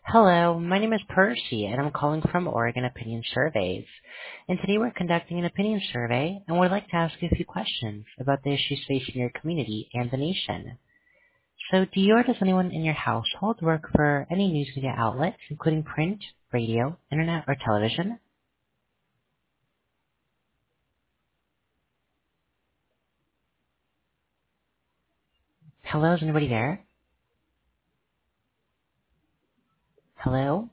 Hello, my name is Percy, and I'm calling from Oregon Opinion Surveys. And today we're conducting an opinion survey, and would like to ask you a few questions about the issues facing your community and the nation. So, do you or does anyone in your household work for any news media outlets, including print, radio, internet, or television? Hello, is anybody there? Hello?